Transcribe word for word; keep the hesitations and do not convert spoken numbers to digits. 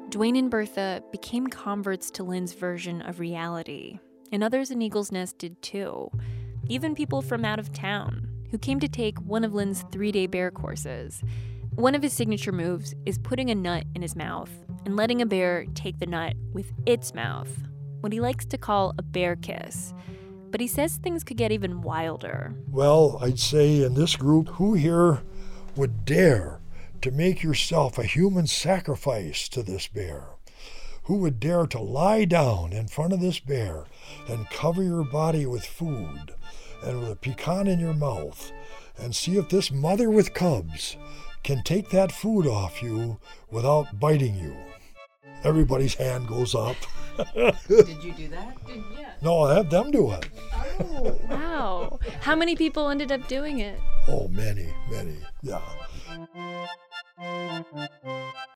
Dwayne and Bertha became converts to Lynn's version of reality, and others in Eagle's Nest did too. Even people from out of town who came to take one of Lynn's three-day bear courses. One of his signature moves is putting a nut in his mouth and letting a bear take the nut with its mouth, what he likes to call a bear kiss. But he says things could get even wilder. Well, I'd say in this group, who here would dare to make yourself a human sacrifice to this bear? Who would dare to lie down in front of this bear and cover your body with food and with a pecan in your mouth and see if this mother with cubs can take that food off you without biting you? Everybody's hand goes up. Did you do that? Yeah. No, I have them do it. Oh. Wow. How many people ended up doing it? Oh, many, many, yeah.